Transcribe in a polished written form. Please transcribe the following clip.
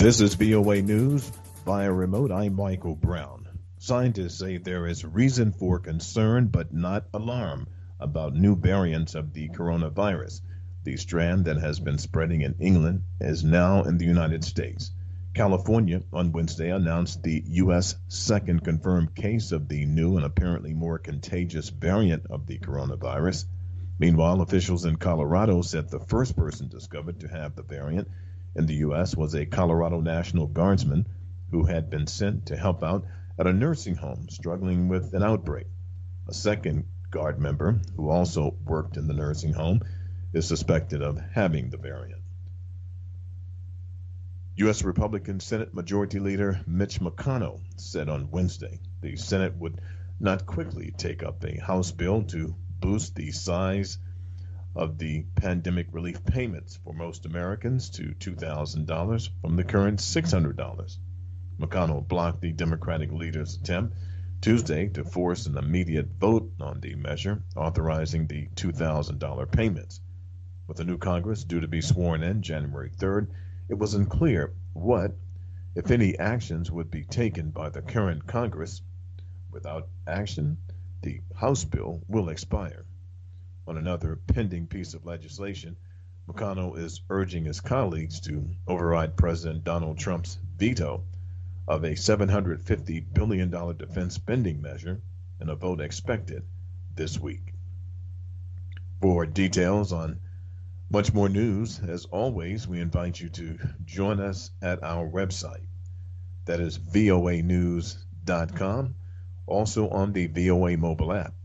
This is VOA News. Via remote, I'm Michael Brown. Scientists say there is reason for concern but not alarm about new variants of the coronavirus. The strand that has been spreading in England is now in the United States. California on Wednesday announced the U.S. second confirmed case of the new and apparently more contagious variant of the coronavirus. Meanwhile, officials in Colorado said the first person discovered to have the variant in the U.S. was a Colorado National Guardsman who had been sent to help out at a nursing home struggling with an outbreak. A second Guard member, who also worked in the nursing home, is suspected of having the variant. U.S. Republican Senate Majority Leader Mitch McConnell said on Wednesday the Senate would not quickly take up a House bill to boost the size of the pandemic relief payments for most Americans to $2,000 from the current $600. McConnell blocked the Democratic leader's attempt Tuesday to force an immediate vote on the measure authorizing the $2,000 payments. With the new Congress due to be sworn in January 3rd, it was unclear what, if any, actions would be taken by the current Congress. Without action, the House bill will expire. On another pending piece of legislation, McConnell is urging his colleagues to override President Donald Trump's veto of a $750 billion defense spending measure in a vote expected this week. For details on much more news, as always, we invite you to join us at our website. That is voanews.com, also on the VOA mobile app.